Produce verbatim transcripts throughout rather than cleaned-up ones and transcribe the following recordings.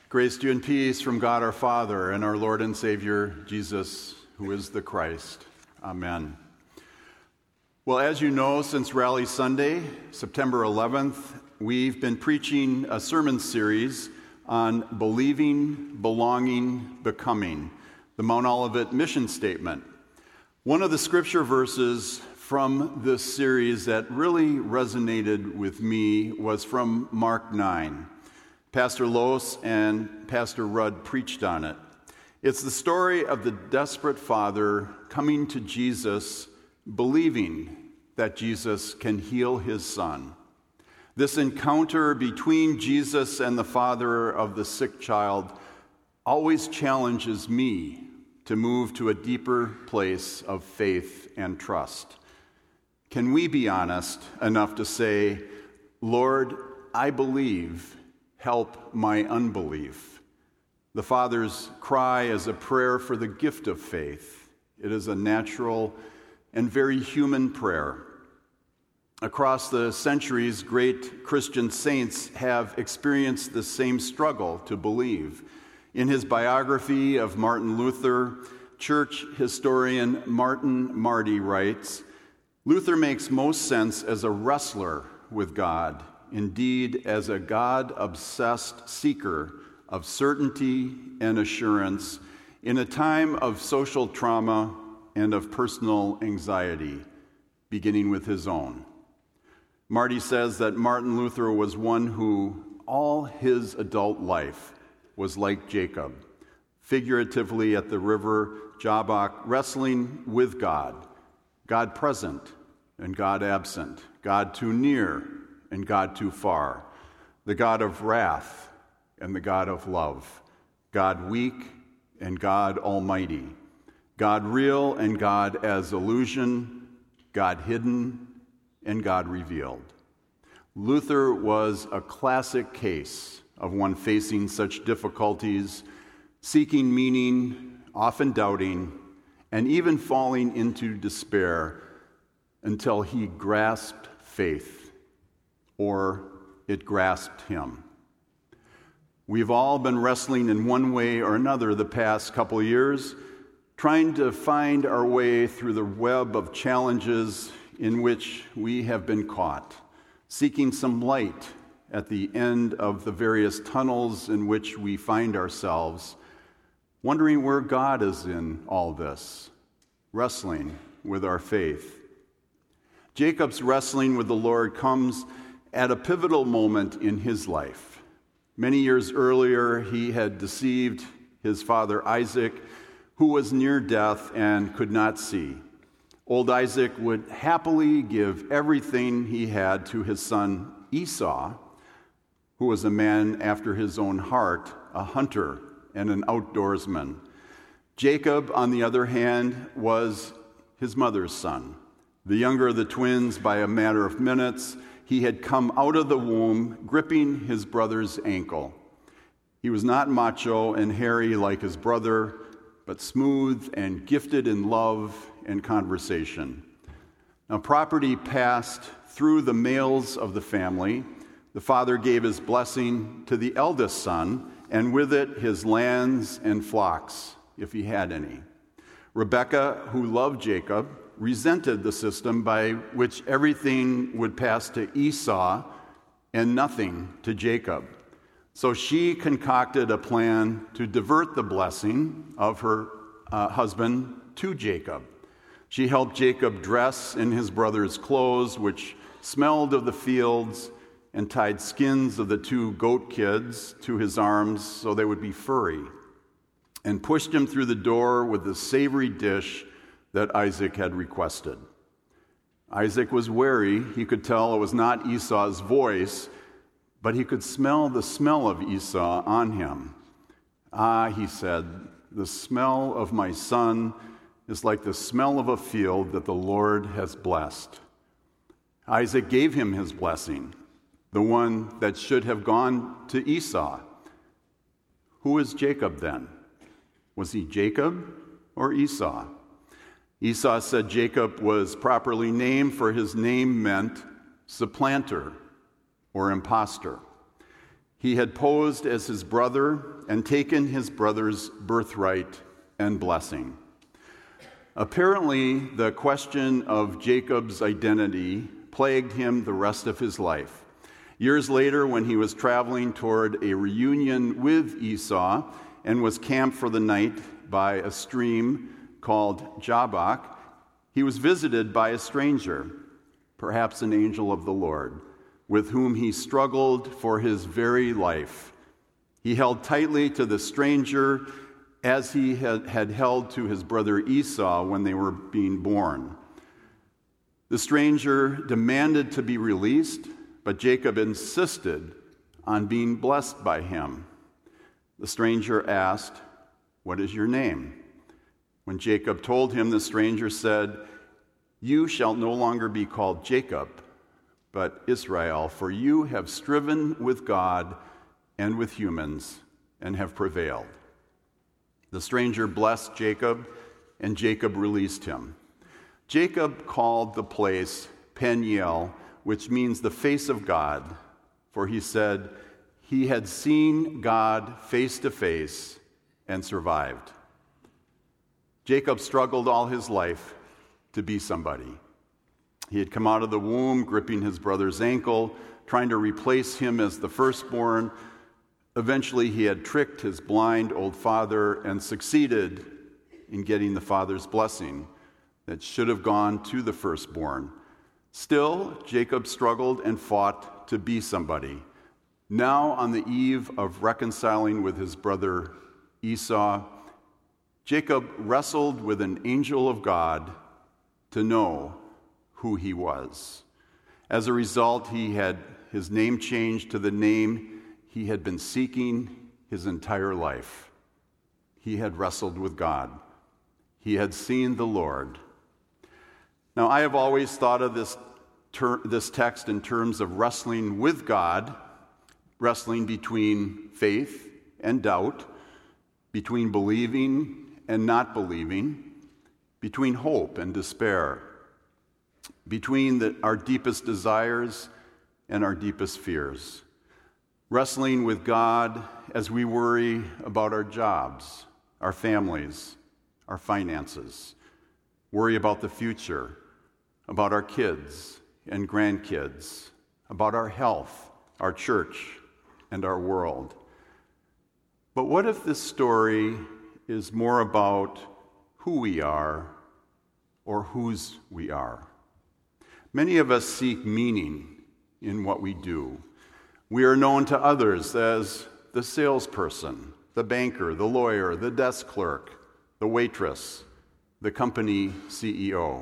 Grace to you and peace from God our Father and our Lord and Savior, Jesus, who is the Christ. Amen. Well, as you know, since Rally Sunday, September eleventh, we've been preaching a sermon series on believing, belonging, becoming, the Mount Olivet mission statement. One of the scripture verses from this series that really resonated with me was from Mark nine. Pastor Los and Pastor Rudd preached on it. It's the story of the desperate father coming to Jesus, believing that Jesus can heal his son. This encounter between Jesus and the father of the sick child always challenges me to move to a deeper place of faith and trust. Can we be honest enough to say, Lord, I believe, help my unbelief? The Father's cry is a prayer for the gift of faith. It is a natural and very human prayer. Across the centuries, great Christian saints have experienced the same struggle to believe. In his biography of Martin Luther, church historian Martin Marty writes, Luther makes most sense as a wrestler with God, indeed as a God-obsessed seeker of certainty and assurance in a time of social trauma and of personal anxiety, beginning with his own. Marty says that Martin Luther was one who all his adult life was like Jacob, figuratively at the river Jabbok, wrestling with God, God present and God absent, God too near and God too far, the God of wrath and the God of love, God weak and God almighty, God real and God as illusion, God hidden and God revealed. Luther was a classic case of one facing such difficulties, seeking meaning, often doubting, and even falling into despair until he grasped faith, or it grasped him. We've all been wrestling in one way or another the past couple of years, trying to find our way through the web of challenges in which we have been caught, seeking some light at the end of the various tunnels in which we find ourselves, wondering where God is in all this, wrestling with our faith. Jacob's wrestling with the Lord comes at a pivotal moment in his life. Many years earlier, he had deceived his father Isaac, who was near death and could not see. Old Isaac would happily give everything he had to his son Esau, who was a man after his own heart, a hunter and an outdoorsman. Jacob, on the other hand, was his mother's son. The younger of the twins by a matter of minutes. He had come out of the womb gripping his brother's ankle. He was not macho and hairy like his brother, but smooth and gifted in love and conversation. Now, property passed through the males of the family. The father gave his blessing to the eldest son, and with it his lands and flocks, if he had any. Rebekah, who loved Jacob, resented the system by which everything would pass to Esau and nothing to Jacob. So she concocted a plan to divert the blessing of her uh, husband to Jacob. She helped Jacob dress in his brother's clothes, which smelled of the fields, and tied skins of the two goat kids to his arms so they would be furry, and pushed him through the door with the savory dish that Isaac had requested. Isaac was wary. He could tell it was not Esau's voice, but he could smell the smell of Esau on him. Ah, he said, the smell of my son is like the smell of a field that the Lord has blessed. Isaac gave him his blessing, the one that should have gone to Esau. Who is Jacob then? Was he Jacob or Esau? Esau said Jacob was properly named, for his name meant supplanter or imposter. He had posed as his brother and taken his brother's birthright and blessing. Apparently, the question of Jacob's identity plagued him the rest of his life. Years later, when he was traveling toward a reunion with Esau and was camped for the night by a stream called Jabbok, he was visited by a stranger, perhaps an angel of the Lord, with whom he struggled for his very life. He held tightly to the stranger as he had, had held to his brother Esau when they were being born. The stranger demanded to be released, but Jacob insisted on being blessed by him. The stranger asked, "What is your name?" When Jacob told him, the stranger said, "You shall no longer be called Jacob, but Israel, for you have striven with God and with humans and have prevailed." The stranger blessed Jacob, and Jacob released him. Jacob called the place Peniel, which means the face of God, for he said he had seen God face to face and survived. Jacob struggled all his life to be somebody. He had come out of the womb gripping his brother's ankle, trying to replace him as the firstborn. Eventually, he had tricked his blind old father and succeeded in getting the father's blessing that should have gone to the firstborn. Still, Jacob struggled and fought to be somebody. Now, on the eve of reconciling with his brother Esau, Jacob wrestled with an angel of God to know who he was. As a result, he had his name changed to the name he had been seeking his entire life. He had wrestled with God. He had seen the Lord. Now, I have always thought of this, ter- this text in terms of wrestling with God, wrestling between faith and doubt, between believing and not believing, between hope and despair, between the, our deepest desires and our deepest fears. Wrestling with God as we worry about our jobs, our families, our finances, worry about the future, about our kids and grandkids, about our health, our church, and our world. But what if this story is more about who we are or whose we are? Many of us seek meaning in what we do. We are known to others as the salesperson, the banker, the lawyer, the desk clerk, the waitress, the company C E O.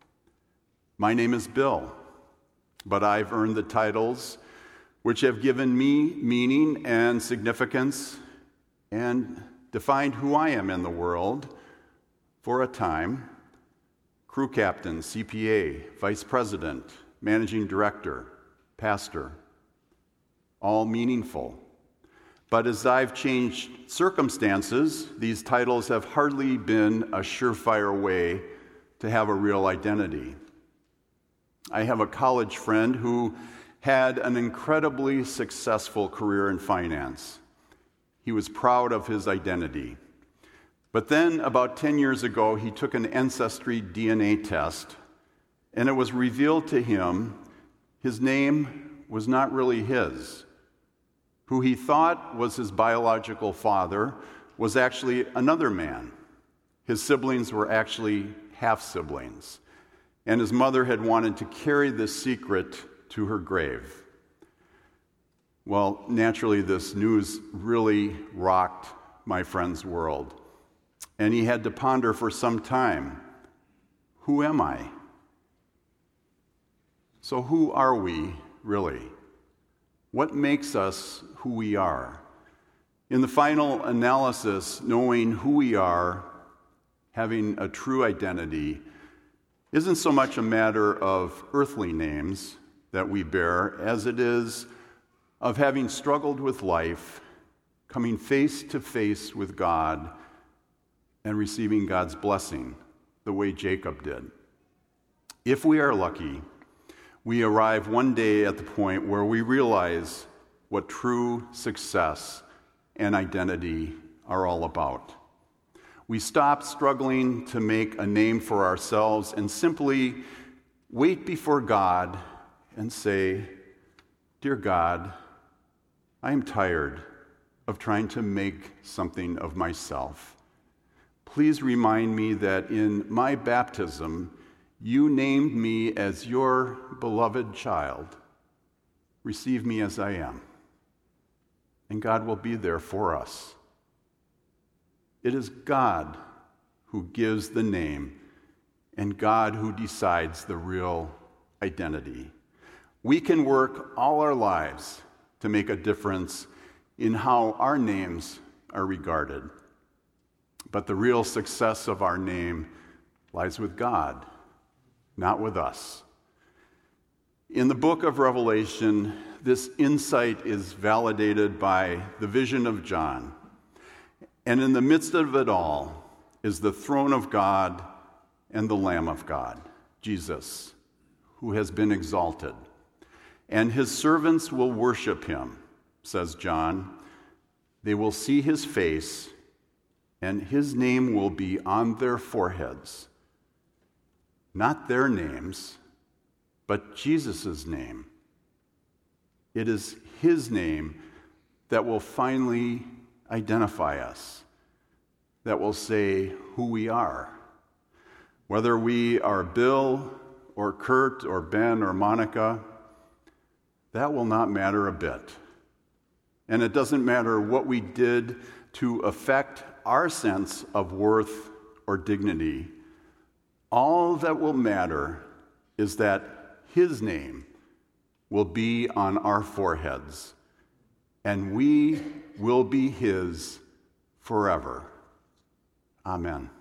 My name is Bill, but I've earned the titles which have given me meaning and significance and defined who I am in the world for a time. Crew captain, C P A, vice president, managing director, pastor, all meaningful. But as I've changed circumstances, these titles have hardly been a surefire way to have a real identity. I have a college friend who had an incredibly successful career in finance. He was proud of his identity. But then, about ten years ago, he took an ancestry D N A test, and it was revealed to him his name was not really his. Who he thought was his biological father was actually another man. His siblings were actually half-siblings, and his mother had wanted to carry this secret to her grave. Well, naturally, this news really rocked my friend's world, and he had to ponder for some time, who am I? So who are we, really? What makes us who we are? In the final analysis, knowing who we are, having a true identity, isn't so much a matter of earthly names that we bear as it is of having struggled with life, coming face to face with God, and receiving God's blessing the way Jacob did. If we are lucky, we arrive one day at the point where we realize what true success and identity are all about. We stop struggling to make a name for ourselves and simply wait before God and say, "Dear God, I am tired of trying to make something of myself. Please remind me that in my baptism, you named me as your beloved child. Receive me as I am." And God will be there for us. It is God who gives the name and God who decides the real identity. We can work all our lives to make a difference in how our names are regarded. But the real success of our name lies with God, not with us. In the book of Revelation, this insight is validated by the vision of John. And in the midst of it all is the throne of God and the Lamb of God, Jesus, who has been exalted. And his servants will worship him, says John. They will see his face, and his name will be on their foreheads. Not their names, but Jesus' name. It is his name that will finally identify us, that will say who we are. Whether we are Bill or Kurt or Ben or Monica, that will not matter a bit. And it doesn't matter what we did to affect our sense of worth or dignity. All that will matter is that his name will be on our foreheads, and we will be his forever. Amen.